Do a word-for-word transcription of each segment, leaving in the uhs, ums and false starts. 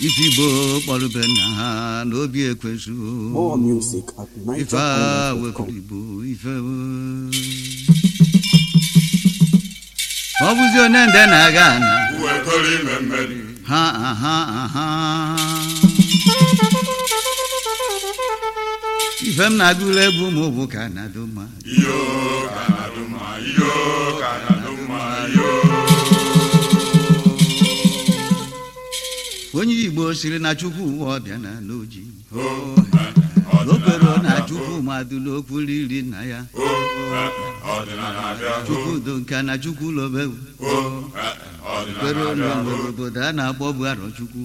Ifibo Bolubena no be a question. More music at night. If I were Ibo, if I were. What was your name then again? Ha ha ha ha. If I'm not good, I will move Canada. Yo, Canaduma, yo, Canaduma, yo. When you were sitting at Chuku or Diana Logi. Lokero na Chuku Madulo Puli Naya. Chuku don't can a Chuku love. Pero no Bodana Bobuaro Chuku.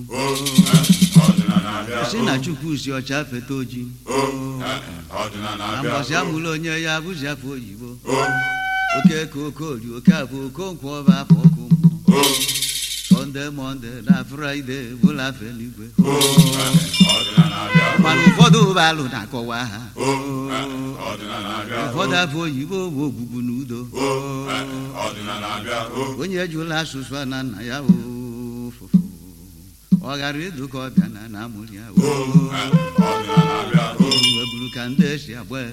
Sina Chuku is your chapetoji. Ambasamulonia Yabuza for you. Okay, Coco, you capo, Conquava, Poco. Sunday, Monday, na Friday, we'll have anyway. Manu for the Valuna Kowaha. For that for you, Bubunudo. When you last was one and I have. Ogari do Copiana Namulia. Candesia, well.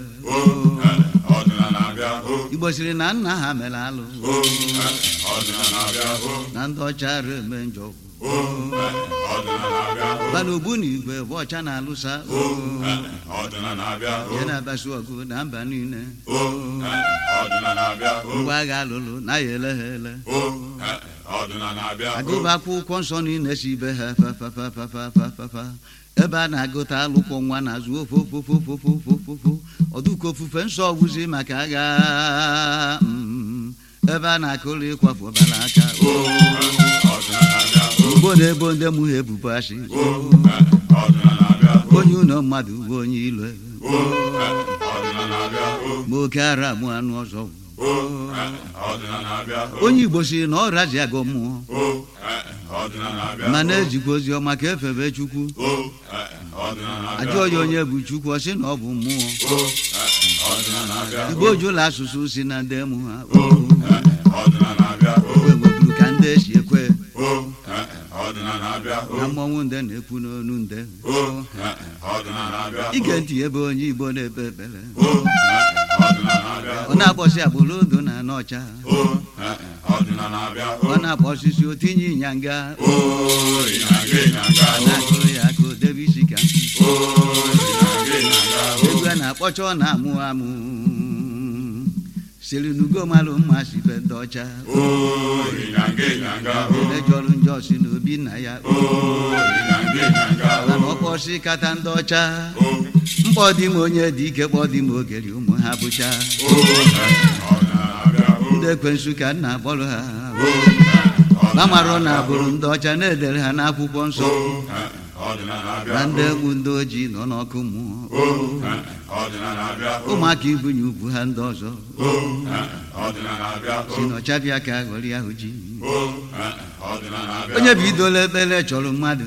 You was in Anna Hamelalo. Nando Chare Menjo. Balubuni, watch an alusa. Yena Basua good and Banine. Wagalulu, Nayele. I go back for consoning Nessibe. Ebana gota lupo mwana zuo fo fo fo fo fo fo fo fo oduko fufenso wuzi makaga ebana kole kwa fo balaka bonde bonde mu hebubashi onyu no madu onyi ile mo kara mu anu ozo onyi bosi no razi agomu mana ejikozi ọma ka efebe Chukwu ajọ ya onye bụ Chukwu ọ sị na ọ bụ mmụọ Igbo jụla asụsụ si na ndị mụ ha weweburu ka ndị esi ekwe na mmọnwụ ndị na-ekwu n'onu ndị ige ntị ebe onye Igbo na-ekpe ekpere ọ na-akpọsị agbụrụ odo na n'ọcha ọ na-akpọ osisi otinye ịnyanga na-akụrụ ya ka o debe isi ka egwu a na-akpọcha ọ na-amụ amụ siri n'ugo malụ mma si be ndị ọcha edejọrụ njọ si n'obi nna ya mana ọkpọsị kata ndị ọcha mkpọ dị m onye dị ike kpọ dị m ogeri ụmụ ha bụcha ndị ekwensu ka nna akpọrọ ha gbamarọ na abụrụ ndị ọcha na-edere ha n'akwụkwọ nsọ na ndị egwu ndị ojii nọ n'ọkụ mmụọ ụmụaka ibunye ugwu ha ndị ọzọ si n'ọcha bịa ka aghọrị ahụ ji onye bụ idola ekpere chọrọ mmadụ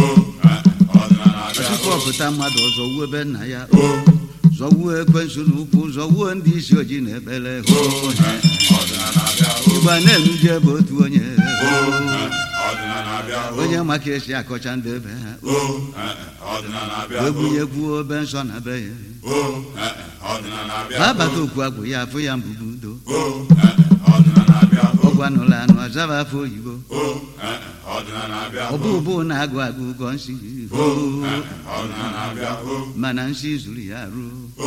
tupu ọpụta mmadụ ọzọ wuo ebe nna ya zọwuo ekwensu n'ụkwụ zọwuo ndị isi ojii na ekpere Igbo na-enuje ebe otu onye onye maka esi akọcha ndị ebe ha egwunyekwuo obe nsọ na be ya abata okwu agwụ ya afụ ya mbụbu udo ọgwanụla anụ azaba afọ oyibo ọbụ ụbụ na-agụ agụ ụgọ nsi mana nsi zuru ya ruo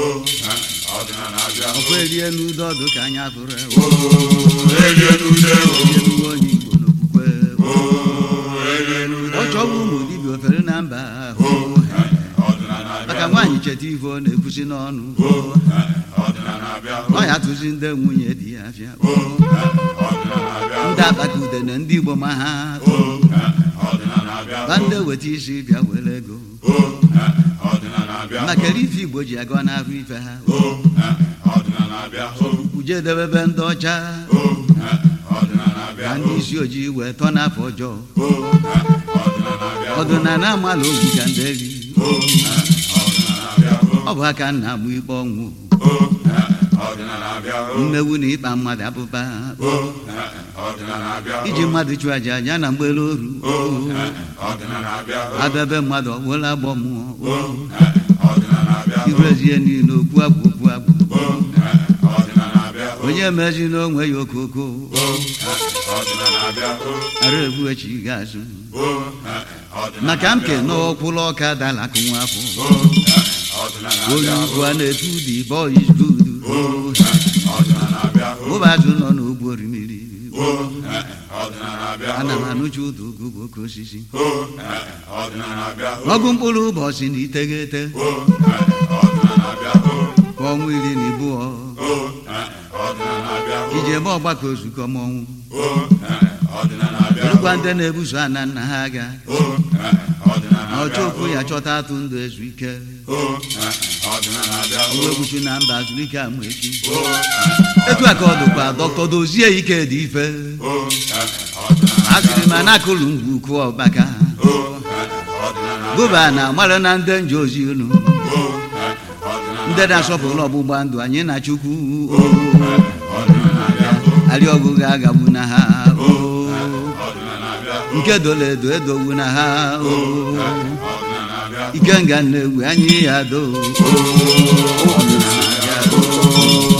ọkwa erie n'udo ọdụ ka anya fụrụ onye Igbo n'okwukwe ọ chọrọ ụmụ dibịa ofere na mba ahụ maka nwaanyị cheta ife ọ na-ekwusi n'ọnụ ọ ya tụzi ndị nwunye di ya afịa ndị akpata ude na ndị Igbo ma ha ba ndị weta isi bịa were ego maka ife Igbo ji agọ n'ahụ ife ha uje debebe ndị ọcha na ndị isi ojii wee tọ n'afọ ọjọọ ọdịnala amala ogwu ka ndị eri ọ bụ aka nna mụ ikpe ọnwụ mmewu na ịkpa mmadụ abụba iji mmadụ chụọ aja anya na mgbelu oru abịabe mmadụ ọbụla agbọ mmụọ irezie niile okwu agwụ okwu agwụ onye mezi n'onwe ya okoko ara ebu echi ga-azụ maka m ke n'ọkwụlụ ọka dala akụ nwa afọ onye ugwu a na-etu dị boys good ụbazụ nọ n'ugbo orimiri ana m anụcha ụda ogogo oke osisi ọgụ mkpụrụ ụbọchị na iteghete ọnwa iri na ibụọ iji eme ọgbakọ ozukọ mmọnwụ erukwa ndị na-ebuso ana nna ha aga ọchọ okwu ya chọta atụ ndụ ezu ike uwebuchu na mba azụ ike amụ echi etu a ka ọ dụkwa dọkịta dozie ike dị ife asịrị ma na-akụlụ ngwu ukwu ọbaka gụba na mara na ndị nje ozi unu ndị na-asọpụrụ ọgbụgba ndụ anyị na Chukwu arị ọgụ ga-agagbu na ha nke dole edo edowu na ha ike nga na-egwu anyị ya do